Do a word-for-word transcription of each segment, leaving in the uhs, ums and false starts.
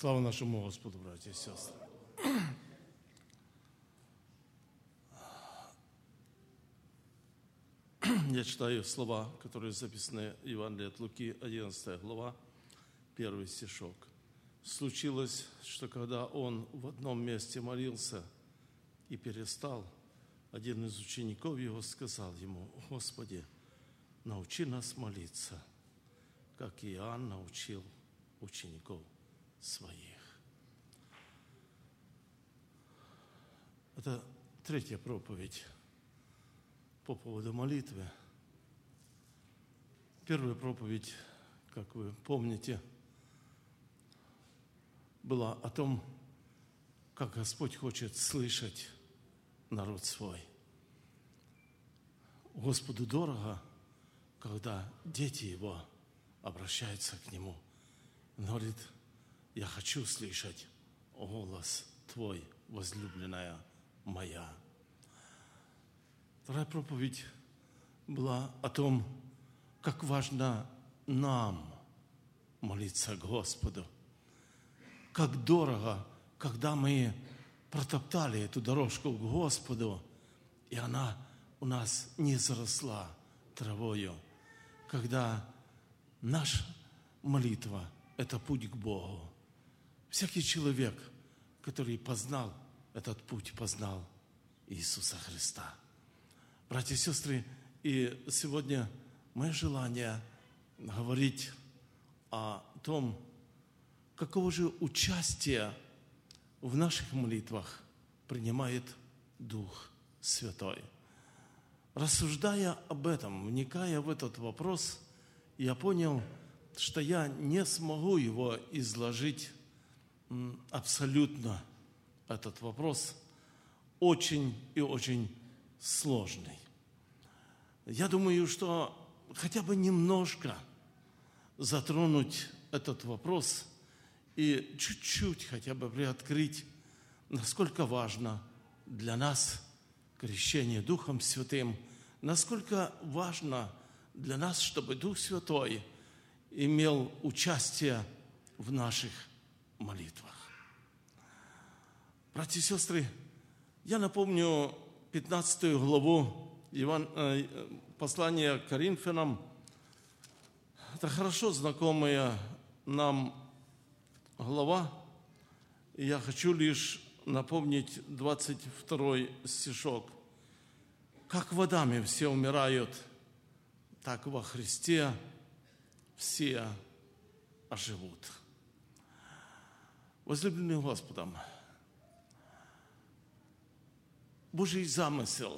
Слава нашему Господу, братья и сестры. Я читаю слова, которые записаны в Евангелии от Луки, одиннадцатая глава, первый стишок. Случилось, что когда он в одном месте молился и перестал, один из учеников его сказал ему: «Господи, научи нас молиться, как Иоанн научил учеников своих». Это третья проповедь по поводу молитвы. Первая проповедь, как вы помните, была о том, как Господь хочет слышать народ свой. Господу дорого, когда дети Его обращаются к Нему. Он говорит: «Я хочу слышать голос Твой, возлюбленная моя». Вторая проповедь была о том, как важно нам молиться Господу. Как дорого, когда мы протоптали эту дорожку к Господу, и она у нас не заросла травою. Когда наша молитва – это путь к Богу. Всякий человек, который познал этот путь, познал Иисуса Христа. Братья и сестры, и сегодня мое желание говорить о том, какого же участия в наших молитвах принимает Дух Святой. Рассуждая об этом, вникая в этот вопрос, я понял, что я не смогу его изложить абсолютно. Этот вопрос очень и очень сложный. Я думаю, что хотя бы немножко затронуть этот вопрос и чуть-чуть хотя бы приоткрыть, насколько важно для нас крещение Духом Святым, насколько важно для нас, чтобы Дух Святой имел участие в наших молитвах. Братья и сестры, я напомню пятнадцатую главу Иван, э, послания к Коринфянам. Это хорошо знакомая нам глава. И я хочу лишь напомнить двадцать второй стишок. «Как водами все умирают, так во Христе все оживут». Возлюбленные Господом, Божий замысел,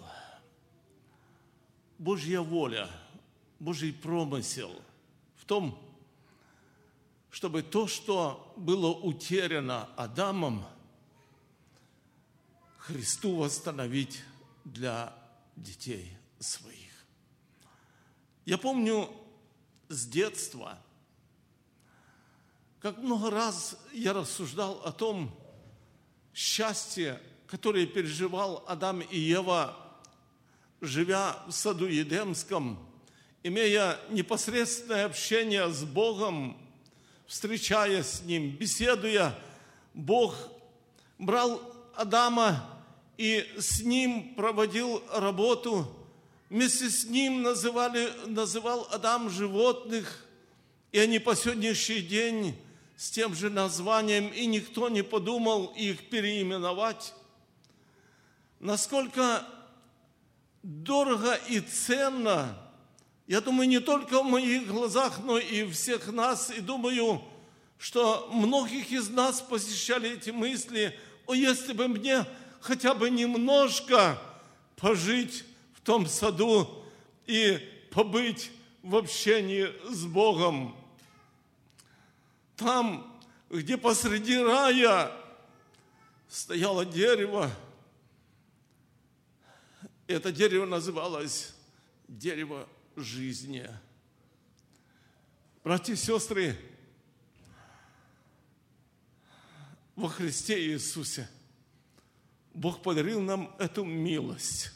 Божья воля, Божий промысел в том, чтобы то, что было утеряно Адамом, Христу восстановить для детей своих. Я помню с детства, как много раз я рассуждал о том счастье, которое переживал Адам и Ева, живя в саду Едемском, имея непосредственное общение с Богом, встречаясь с Ним, беседуя. Бог брал Адама и с ним проводил работу. Вместе с ним называли, называл Адам животных, и они по сегодняшний день с тем же названием, и никто не подумал их переименовать. Насколько дорого и ценно, я думаю, не только в моих глазах, но и у всех нас, и думаю, что многих из нас посещали эти мысли: «О, если бы мне хотя бы немножко пожить в том саду и побыть в общении с Богом». Там, где посреди рая стояло дерево, это дерево называлось дерево жизни. Братья и сестры, во Христе Иисусе Бог подарил нам эту милость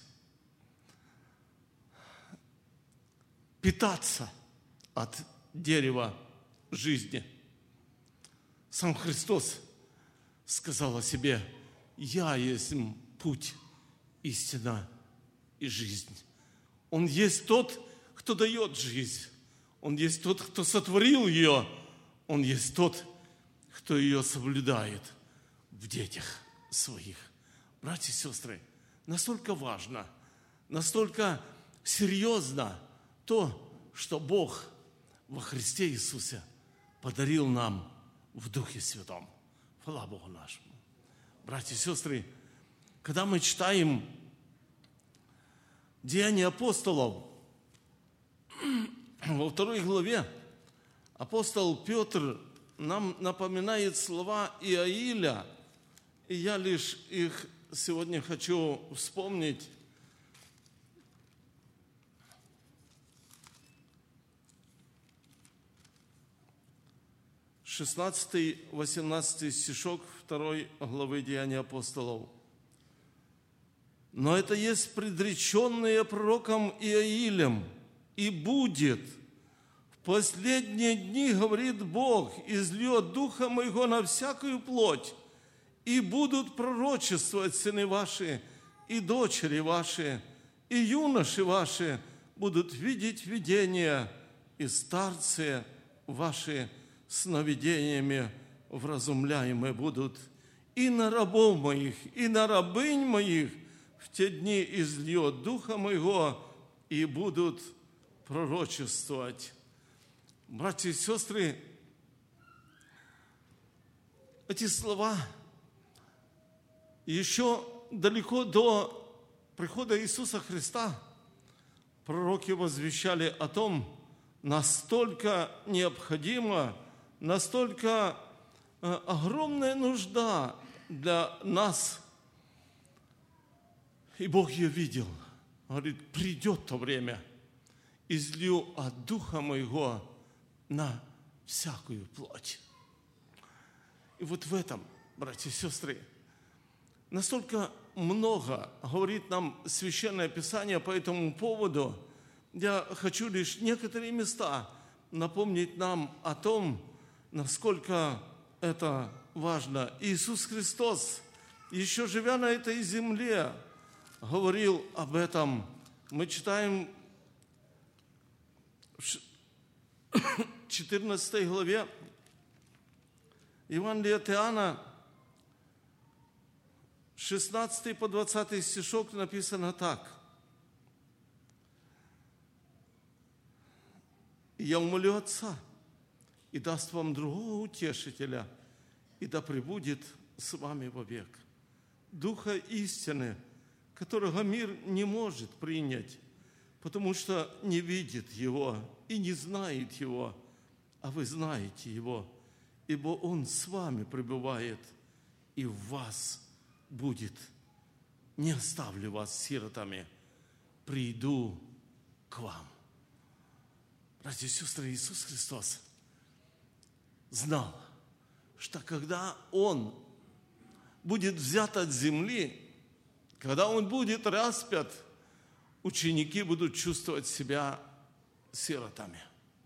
питаться от дерева жизни. Сам Христос сказал о себе: «Я есть путь, истина и жизнь». Он есть тот, кто дает жизнь. Он есть тот, кто сотворил ее. Он есть тот, кто ее соблюдает в детях своих. Братья и сестры, настолько важно, настолько серьезно то, что Бог во Христе Иисусе подарил нам в Духе Святом. Хвала Богу нашему. Братья и сестры, когда мы читаем Деяния апостолов, во второй главе апостол Петр нам напоминает слова Иаиля, и я лишь их сегодня хочу вспомнить. шестнадцатый-восемнадцатый стишок второй главы Деяний апостолов. «Но это есть предреченное пророком Иаилем, и будет. В последние дни, говорит Бог, изльет Духа Моего на всякую плоть, и будут пророчествовать сыны ваши, и дочери ваши, и юноши ваши будут видеть видения, и старцы ваши сновидениями вразумляемые будут. И на рабов моих, и на рабынь моих в те дни изльет Духа Моего, и будут пророчествовать». Братья и сестры, эти слова еще далеко до прихода Иисуса Христа пророки возвещали о том, настолько необходимо, настолько огромная нужда для нас. И Бог ее видел. Говорит: придет то время, излью от Духа Моего на всякую плоть. И вот в этом, братья и сестры, настолько много говорит нам Священное Писание по этому поводу. Я хочу лишь некоторые места напомнить нам о том, насколько это важно. Иисус Христос, еще живя на этой земле, говорил об этом. Мы читаем в четырнадцатой главе Евангелия от Иоанна, шестнадцатый по двадцатый стишок написано так: «Я умолю Отца, и даст вам другого утешителя, и да пребудет с вами вовек, Духа истины, которого мир не может принять, потому что не видит Его и не знает Его, а вы знаете Его, ибо Он с вами пребывает и в вас будет. Не оставлю вас сиротами, приду к вам». Братья и сестры, Иисус Христос знал, что когда Он будет взят от земли, когда Он будет распят, ученики будут чувствовать себя сиротами.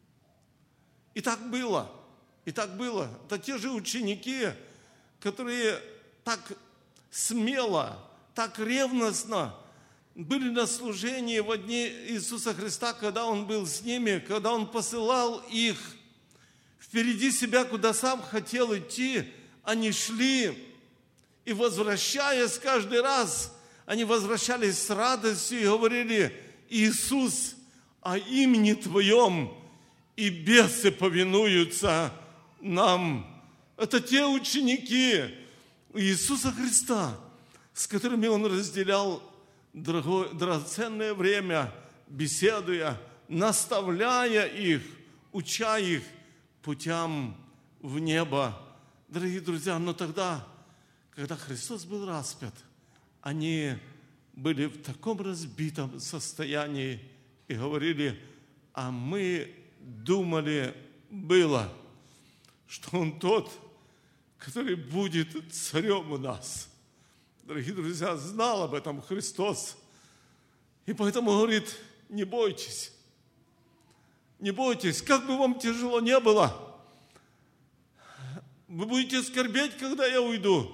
И так было. И так было. Это те же ученики, которые так смело, так ревностно были на служении в дни Иисуса Христа, когда Он был с ними, когда Он посылал их впереди себя, куда Сам хотел идти. Они шли, и, возвращаясь каждый раз, они возвращались с радостью и говорили: «Иисус, о имени Твоем и бесы повинуются нам». Это те ученики Иисуса Христа, с которыми Он разделял дорогое, драгоценное время, беседуя, наставляя их, уча их путям в небо. Дорогие друзья, но тогда, когда Христос был распят, они были в таком разбитом состоянии и говорили: «А мы думали было, что Он тот, который будет царем у нас». Дорогие друзья, знал об этом Христос. И поэтому говорит: не бойтесь, не бойтесь, как бы вам тяжело не было. Вы будете скорбеть, когда я уйду.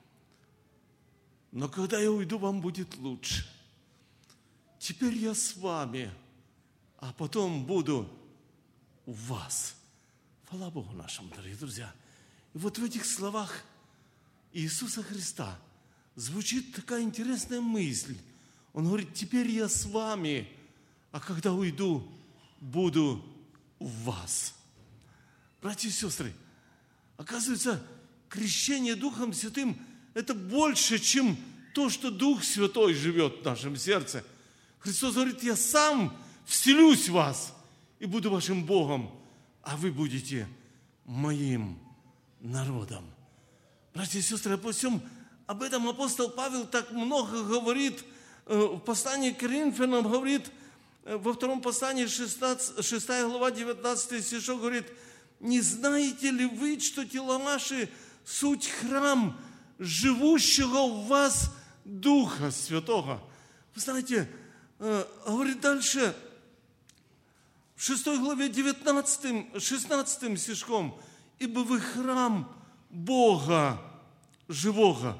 Но когда я уйду, вам будет лучше. Теперь я с вами, а потом буду у вас. Хвала Богу нашему, дорогие друзья. И вот в этих словах Иисуса Христа звучит такая интересная мысль. Он говорит: теперь я с вами, а когда уйду, буду у вас. Братья и сестры, оказывается, крещение Духом Святым – это больше, чем то, что Дух Святой живет в нашем сердце. Христос говорит: я сам вселюсь в вас и буду вашим Богом, а вы будете моим народом. Братья и сестры, обо всем об этом апостол Павел так много говорит в послании к Коринфянам, говорит во втором послании, шестая глава, девятнадцатый стишок, говорит: не знаете ли вы, что тела ваши суть храм живущего в вас Духа Святого? Вы знаете, говорит дальше, в шестой главе девятнадцатым, шестнадцатым стишком: ибо вы храм Бога живого.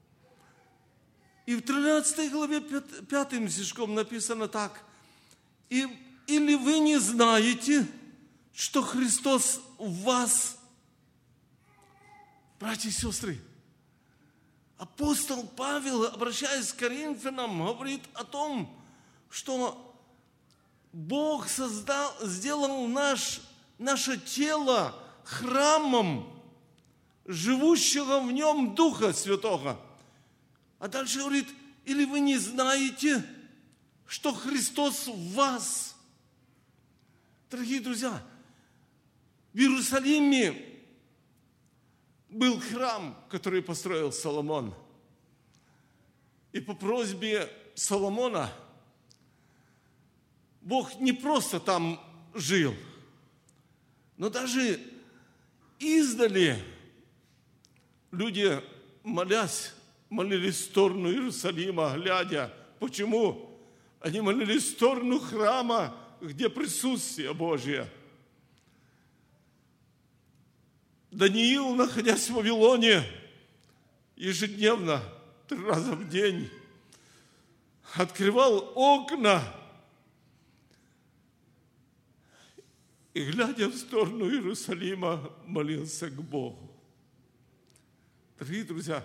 И в тринадцатой главе пятым стишком написано так: И, или вы не знаете, что Христос в вас? Братья и сестры, апостол Павел, обращаясь к Коринфянам, говорит о том, что Бог создал, сделал наш, наше тело храмом живущего в нем Духа Святого. А дальше говорит: или вы не знаете, что Христос в вас? Дорогие друзья, в Иерусалиме был храм, который построил Соломон. И по просьбе Соломона Бог не просто там жил, но даже издали люди, молясь, молились в сторону Иерусалима, глядя. Почему? Они молились в сторону храма, где присутствие Божье. Даниил, находясь в Вавилоне, ежедневно, три раза в день, открывал окна и, глядя в сторону Иерусалима, молился к Богу. Дорогие друзья,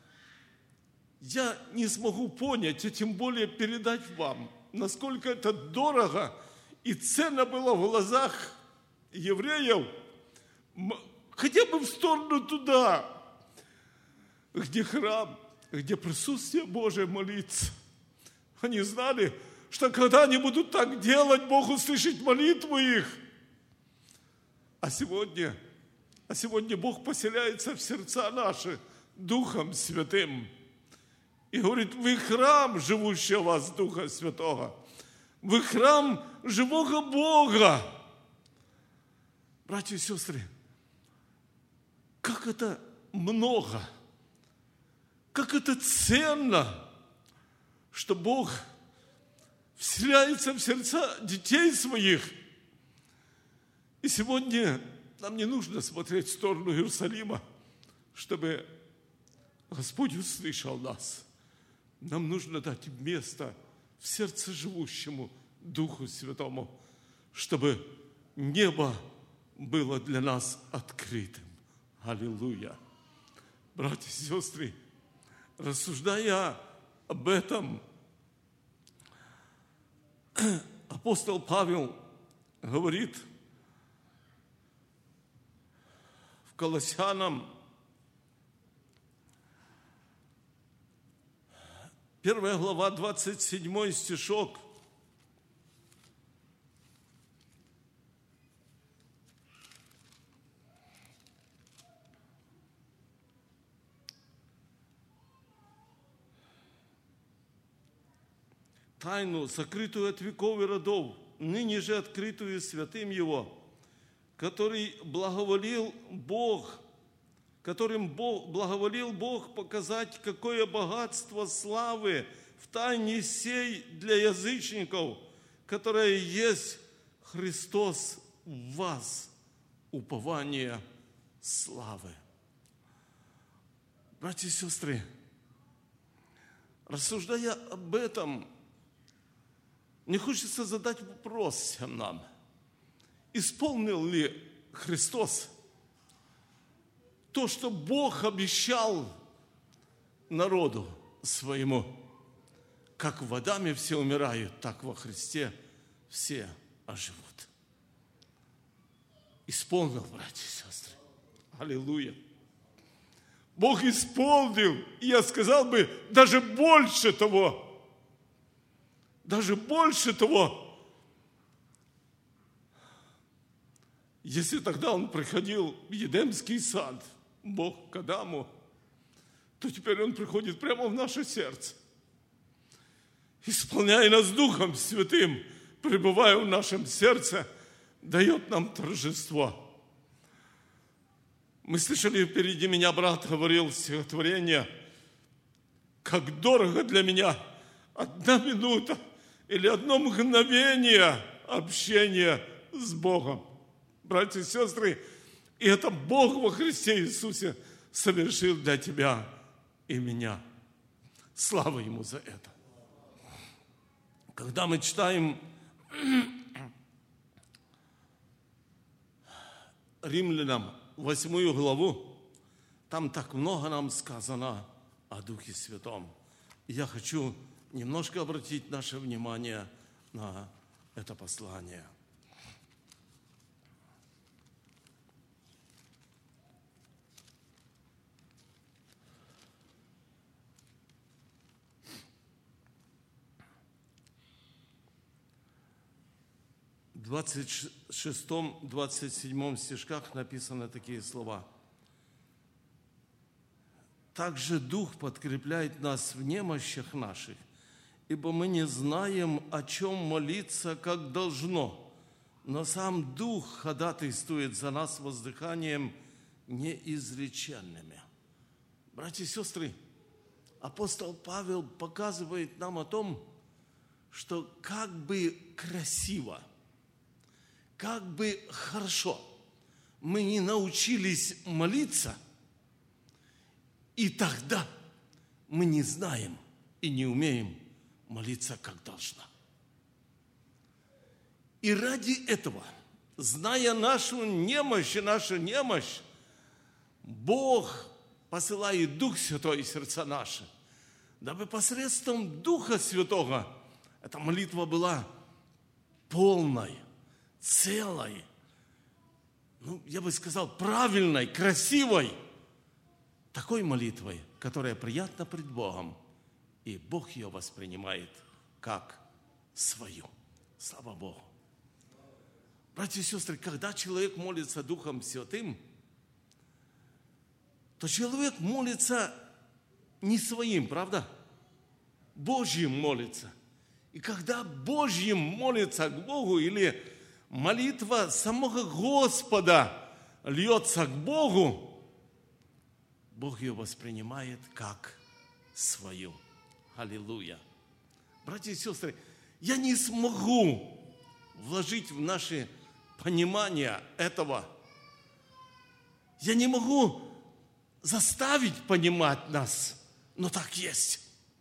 я не смогу понять, а тем более передать вам, насколько это дорого и ценно было в глазах евреев, хотя бы в сторону туда, где храм, где присутствие Божие, молиться. Они знали, что когда они будут так делать, Бог услышит молитву их. А сегодня, а сегодня Бог поселяется в сердца наши Духом Святым. И говорит: вы храм, живущий в вас Духа Святого. Вы храм живого Бога. Братья и сестры, как это много, как это ценно, что Бог вселяется в сердца детей своих. И сегодня нам не нужно смотреть в сторону Иерусалима, чтобы Господь услышал нас. Нам нужно дать место в сердце живущему Духу Святому, чтобы небо было для нас открытым. Аллилуйя! Братья и сестры, рассуждая об этом, апостол Павел говорит в Колоссянам, первая глава, двадцать седьмой стишок. Тайну, сокрытую от веков и родов, ныне же открытую святым Его, который благоволил Бог, которым Бог, благоволил Бог показать, какое богатство славы в тайне сей для язычников, которое есть Христос в вас, упование славы. Братья и сестры, рассуждая об этом, мне хочется задать вопрос всем нам. Исполнил ли Христос то, что Бог обещал народу своему? Как в Адаме все умирают, так во Христе все оживут. Исполнил, братья и сестры. Аллилуйя. Бог исполнил, и я сказал бы, даже больше того. Даже больше того. Если тогда Он приходил в Едемский сад, Бог к Адаму, то теперь Он приходит прямо в наше сердце. Исполняя нас Духом Святым, пребывая в нашем сердце, дает нам торжество. Мы слышали, впереди меня брат говорил стихотворение: «Как дорого для меня одна минута или одно мгновение общения с Богом». Братья и сестры, и это Бог во Христе Иисусе совершил для тебя и меня. Слава Ему за это. Когда мы читаем Римлянам восьмую главу, там так много нам сказано о Духе Святом. И я хочу немножко обратить наше внимание на это послание. В двадцать шестом — двадцать седьмом стишках написаны такие слова. «Также Дух подкрепляет нас в немощах наших, ибо мы не знаем, о чем молиться, как должно, но сам Дух ходатайствует за нас воздыханием неизреченными». Братья и сестры, апостол Павел показывает нам о том, что как бы красиво, как бы хорошо мы не научились молиться, и тогда мы не знаем и не умеем молиться, как должно. И ради этого, зная нашу немощь и нашу немощь, Бог посылает Дух Святой в сердца наши, дабы посредством Духа Святого эта молитва была полной, целой, ну, я бы сказал, правильной, красивой, такой молитвой, которая приятна пред Богом, и Бог ее воспринимает как свою. Слава Богу. Братья и сестры, когда человек молится Духом Святым, то человек молится не своим, правда? Божьим молится. И когда Божьим молится к Богу, или молитва самого Господа льется к Богу, Бог ее воспринимает как свою. Аллилуйя. Братья и сестры, я не смогу вложить в наше понимание этого. Я не могу заставить понимать нас, но так есть.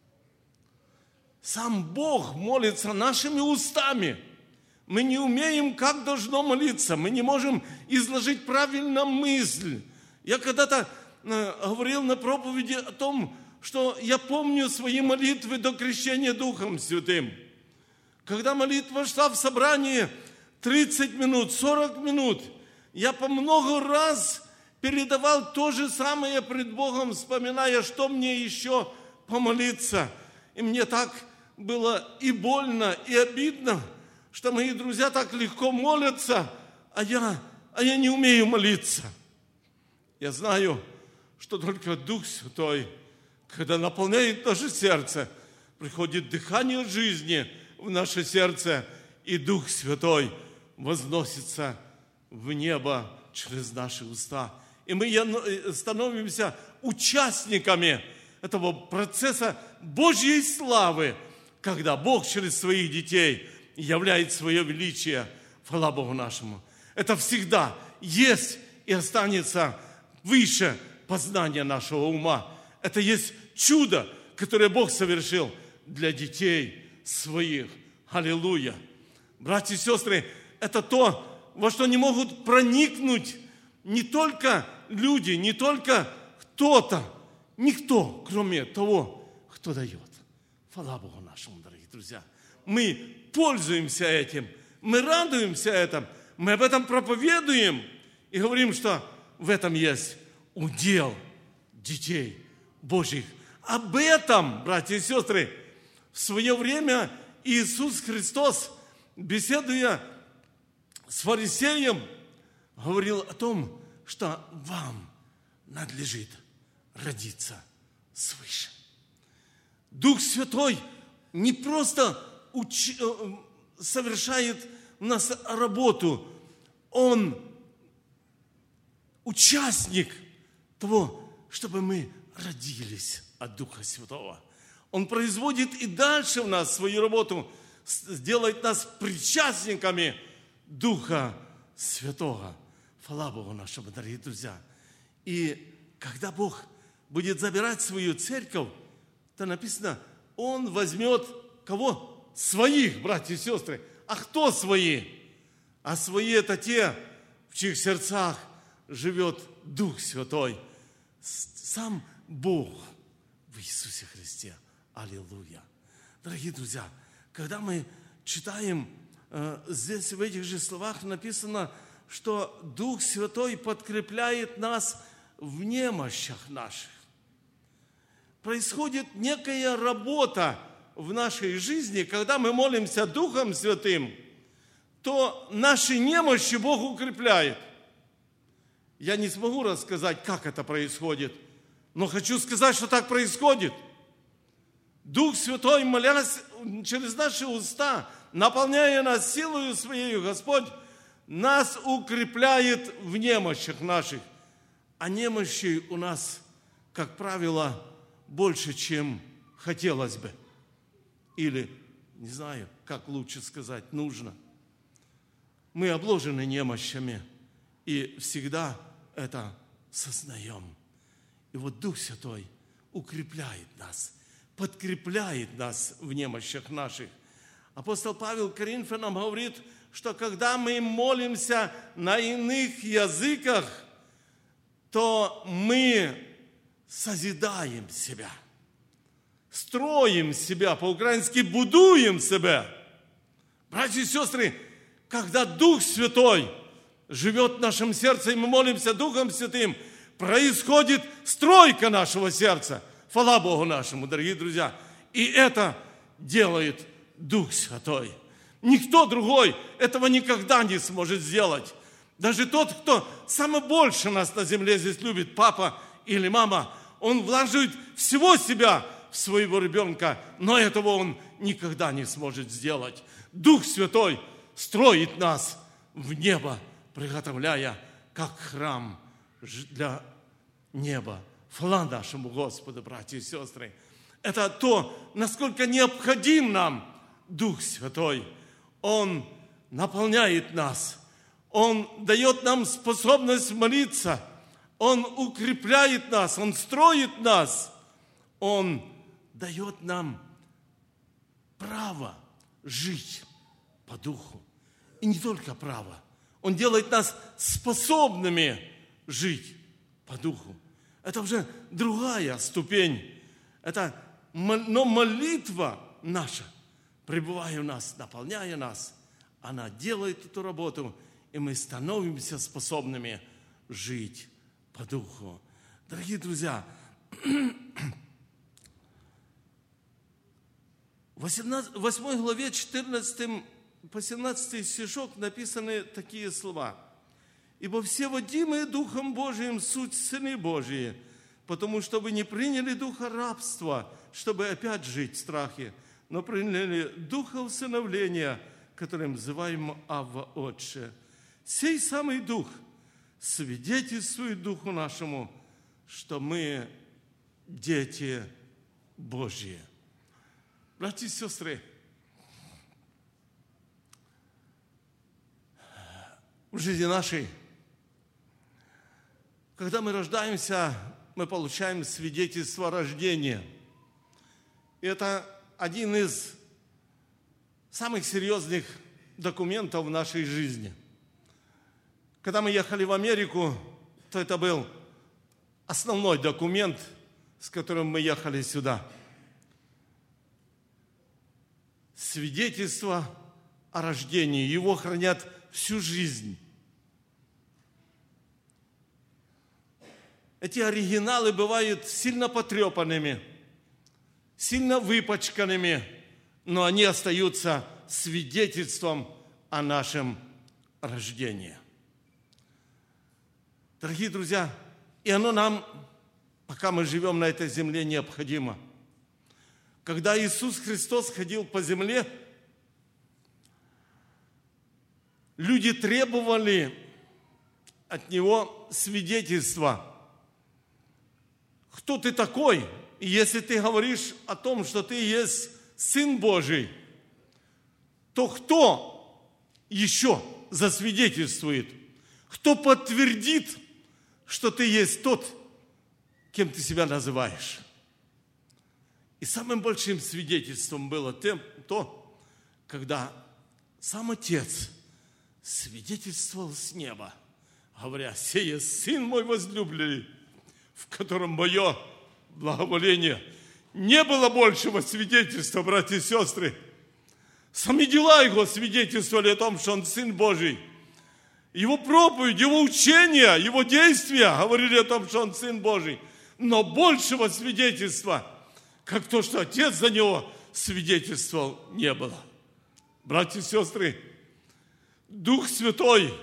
Сам Бог молится нашими устами. Мы не умеем, как должно молиться. Мы не можем изложить правильно мысль. Я когда-то говорил на проповеди о том, что я помню свои молитвы до крещения Духом Святым. Когда молитва шла в собрании тридцать минут, сорок минут, я по много раз передавал то же самое пред Богом, вспоминая, что мне еще помолиться. И мне так было и больно, и обидно, что мои друзья так легко молятся, а я, а я не умею молиться. Я знаю, что только Дух Святой, когда наполняет наше сердце, приходит дыхание жизни в наше сердце, и Дух Святой возносится в небо через наши уста. И мы становимся участниками этого процесса Божьей славы, когда Бог через своих детей являет свое величие. Хвала Богу нашему. Это всегда есть и останется выше познания нашего ума. Это есть чудо, которое Бог совершил для детей своих. Аллилуйя! Братья и сестры, это то, во что не могут проникнуть не только люди, не только кто-то, никто, кроме того, кто дает. Хвала Богу нашему, дорогие друзья. Мы пользуемся этим, мы радуемся этим, мы об этом проповедуем и говорим, что в этом есть удел детей Божьих. Об этом, братья и сестры, в свое время Иисус Христос, беседуя с фарисеем, говорил о том, что вам надлежит родиться свыше. Дух Святой не просто уч... совершает у нас работу, Он участник того, чтобы мы родились от Духа Святого. Он производит и дальше в нас свою работу, сделает нас причастниками Духа Святого. Хвала Богу нашему, дорогие друзья. И когда Бог будет забирать свою церковь, то написано, Он возьмет кого? Своих, братья и сестры. А кто свои? А свои это те, в чьих сердцах живет Дух Святой. Сам Бог в Иисусе Христе. Аллилуйя. Дорогие друзья, когда мы читаем, здесь в этих же словах написано, что Дух Святой подкрепляет нас в немощах наших. Происходит некая работа в нашей жизни, когда мы молимся Духом Святым, то наши немощи Бог укрепляет. Я не смогу рассказать, как это происходит, но хочу сказать, что так происходит. Дух Святой, молясь через наши уста, наполняя нас силою Своей, Господь нас укрепляет в немощах наших. А немощей у нас, как правило, больше, чем хотелось бы. Или, не знаю, как лучше сказать, нужно. Мы обложены немощами и всегда это сознаем. И вот Дух Святой укрепляет нас, подкрепляет нас в немощах наших. Апостол Павел Коринфянам говорит, что когда мы молимся на иных языках, то мы созидаем себя, строим себя, по-украински будуем себя. Братья и сестры, когда Дух Святой живет в нашем сердце, и мы молимся Духом Святым, происходит стройка нашего сердца. Хвала Богу нашему, дорогие друзья. И это делает Дух Святой. Никто другой этого никогда не сможет сделать. Даже тот, кто самое больше нас на земле здесь любит, папа или мама, он вложит всего себя в своего ребенка, но этого он никогда не сможет сделать. Дух Святой строит нас в небо, приготовляя как храм для неба. Хвала нашему Господу, братья и сестры. Это то, насколько необходим нам Дух Святой. Он наполняет нас. Он дает нам способность молиться. Он укрепляет нас. Он строит нас. Он дает нам право жить по духу. И не только право. Он делает нас способными жить по духу. Это уже другая ступень. Это, но молитва наша, пребывая у нас, наполняя нас, она делает эту работу, и мы становимся способными жить по духу. Дорогие друзья, в восьмой главе четырнадцатый по семнадцатый стишок написаны такие слова. «Ибо все водимые Духом Божиим суть сыны Божии, потому что вы не приняли духа рабства, чтобы опять жить в страхе, но приняли духа усыновления, которым называем Авва Отче. Сей самый Дух свидетельствует Духу нашему, что мы дети Божьи». Братья и сестры, в жизни нашей, когда мы рождаемся мы получаем свидетельство рождения. И это один из самых серьезных документов в нашей жизни. Когда мы ехали в Америку, то это был основной документ, с которым мы ехали сюда. Свидетельство о рождении. Его хранят всю жизнь. Эти оригиналы бывают сильно потрепанными, сильно выпачканными, но они остаются свидетельством о нашем рождении. Дорогие друзья, и оно нам, пока мы живем на этой земле, необходимо. Когда Иисус Христос ходил по земле, люди требовали от Него свидетельства. Кто ты такой? И если ты говоришь о том, что ты есть Сын Божий, то кто еще засвидетельствует? Кто подтвердит, что ты есть тот, кем ты себя называешь? И самым большим свидетельством было то, когда сам Отец свидетельствовал с неба, говоря: «Сей есть Сын мой возлюбленный, в котором мое благоволение». Не было большего свидетельства, братья и сестры. Сами дела Его свидетельствовали о том, что Он Сын Божий. Его проповедь, Его учения, Его действия говорили о том, что Он Сын Божий. Но большего свидетельства, как то, что Отец за Него свидетельствовал, не было. Братья и сестры, Дух Святой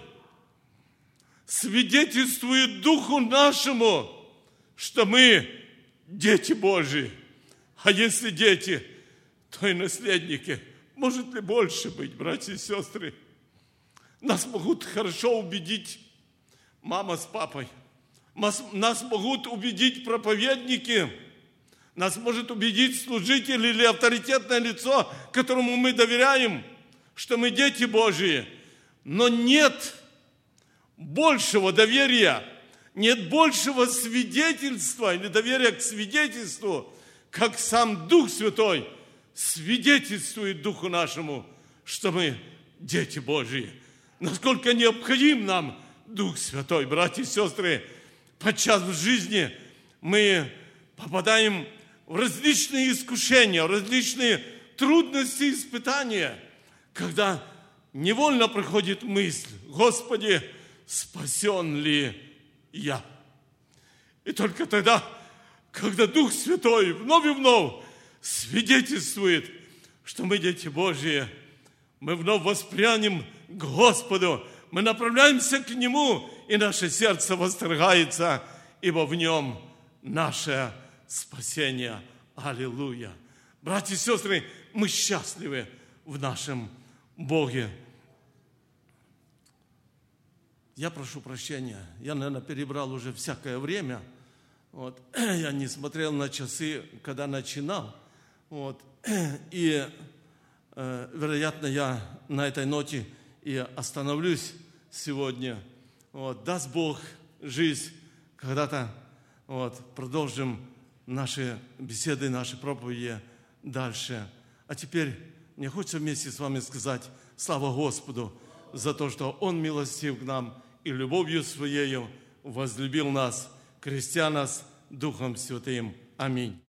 свидетельствует Духу нашему, что мы дети Божии. А если дети, то и наследники. Может ли больше быть, братья и сестры? Нас могут хорошо убедить мама с папой. Нас могут убедить проповедники. Нас может убедить служитель или авторитетное лицо, которому мы доверяем, что мы дети Божии. Но нет большего доверия, нет большего свидетельства или доверия к свидетельству, как сам Дух Святой свидетельствует Духу нашему, что мы дети Божии. Насколько необходим нам Дух Святой, братья и сестры. Подчас в жизни мы попадаем в различные искушения, в различные трудности и испытания, когда невольно приходит мысль: Господи, спасен ли я? И только тогда, когда Дух Святой вновь и вновь свидетельствует, что мы дети Божьи, мы вновь воспрянем к Господу, мы направляемся к Нему, и наше сердце восторгается, ибо в Нем наше спасение. Аллилуйя! Братья и сестры, мы счастливы в нашем Боге. Я прошу прощения, я, наверное, перебрал уже всякое время. Вот. Я не смотрел на часы, когда начинал. Вот. И, э, вероятно, я на этой ноте и остановлюсь сегодня. Вот. Даст Бог жизнь, когда-то вот, продолжим наши беседы, наши проповеди дальше. А теперь мне хочется вместе с вами сказать слава Господу за то, что Он милостив к нам и любовью Своею возлюбил нас, крестя нас Духом Святым. Аминь.